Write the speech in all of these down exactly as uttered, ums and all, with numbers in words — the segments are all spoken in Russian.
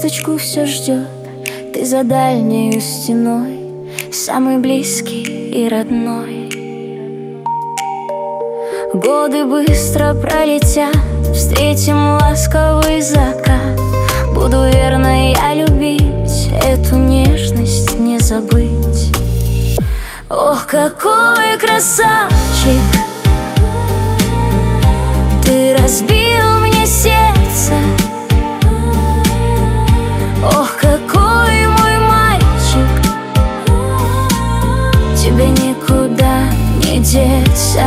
весточку все ждет. Ты за дальней стеной, самый близкий и родной. Годы быстро пролетят, встретим ласковый закат. Буду верно я любить, эту нежность не забыть. Ох, какой красавчик! Ты разбил мне сердце. Ох, какой мой мальчик! Тебе никуда не деться.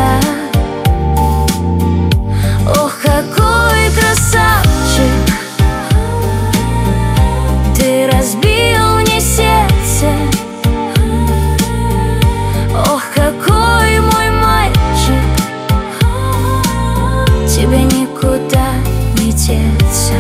Ох, какой красавчик! Ты разбил мне сердце. Ох, какой мой мальчик! Тебе никуда не деться.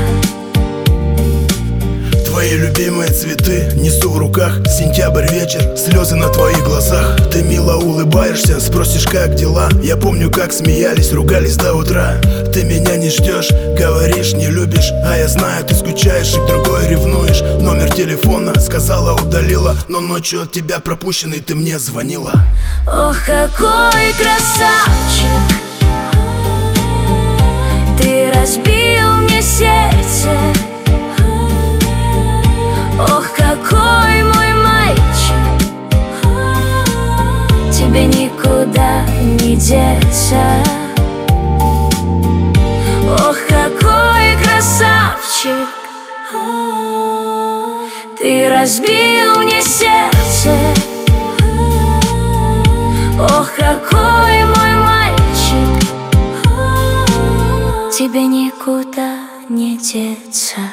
Твои любимые цветы несу в руках. Сентябрь вечер, слезы на твоих глазах. Ты мило улыбаешься, спросишь, как дела. Я помню, как смеялись, ругались до утра. Ты меня не ждешь, говоришь, не любишь. А я знаю, ты скучаешь и к другой ревнуешь. Номер телефона сказала, удалила, но ночью от тебя пропущенный ты мне звонила. Ох, какой красавчик! Ты разбил мне сердце. Ох, какой мой мальчик! Тебе никуда не деться. Ох, какой красавчик! Ты разбил мне сердце. Ох, какой мой мальчик! Тебе никуда не деться.